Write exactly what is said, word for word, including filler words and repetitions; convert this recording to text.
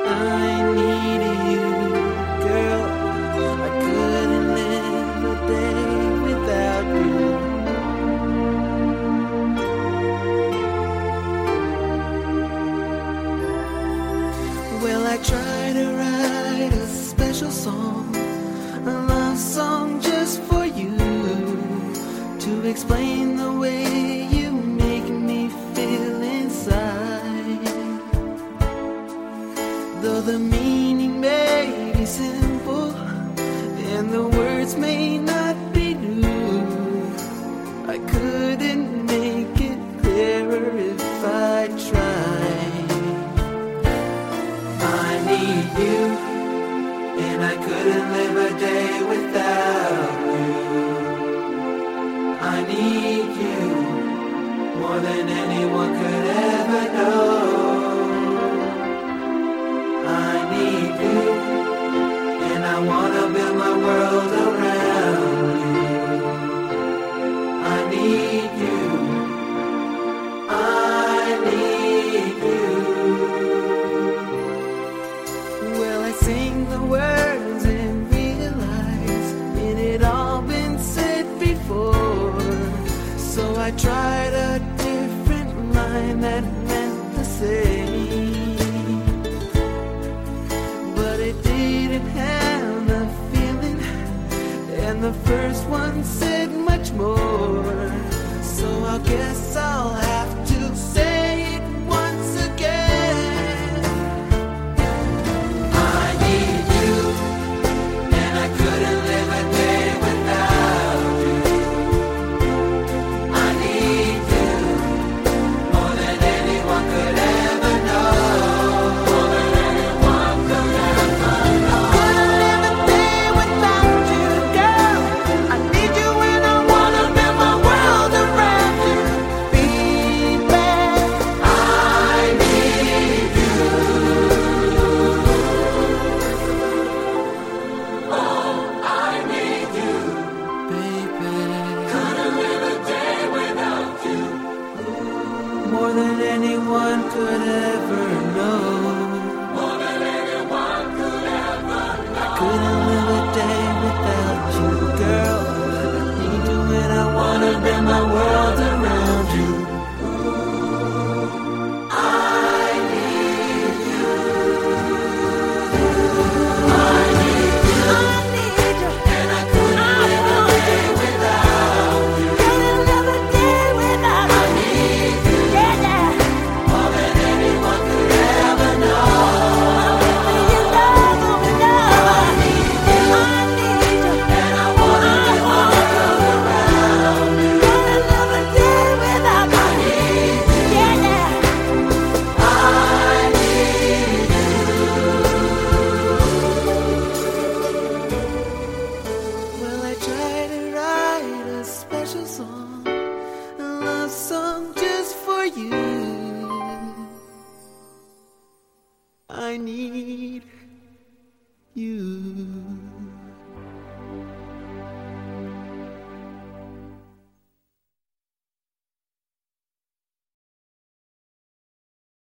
I need you, girl. I couldn't live a day without you. Well, I try to write a special song, a love song just for you, to explain the way you make me feel inside. Though the meaning may be simple and the words may not be new, I couldn't make it clearer if I tried. I need you, and I couldn't live a day without you. I need you more than anyone could ever know. I need you, and I wanna build my world around you. I need you, I need you. Well, I sing the words and realize it had all been said before, so I tried a different line that meant the same, but it didn't have the feeling, and the first one said much more, so I guess I'll have to say it once again. I need you, and I couldn't live a day without you. I need you more than anyone could ever know. More than anyone could ever know. Couldn't live a day without you, girl. I need you and I wanna build my world around you, baby. I need you. Oh, I need you, baby. Couldn't live a day without you. More than anyone could ever know. More than anyone could ever know. I couldn't live a day without you, girl. I need you and I wanna build my world around you. I need you. I need you. I need you. And I couldn't live a day without you. Couldn't live a day without you. I need you. Yeah, yeah. More than anyone could ever know. You know, you know. I need you. I need you. And I wanna build my world around you. Couldn't live a day without you. I need you. Yeah, yeah. I need you. Well, I tried to write a special song, a love song just for you. I need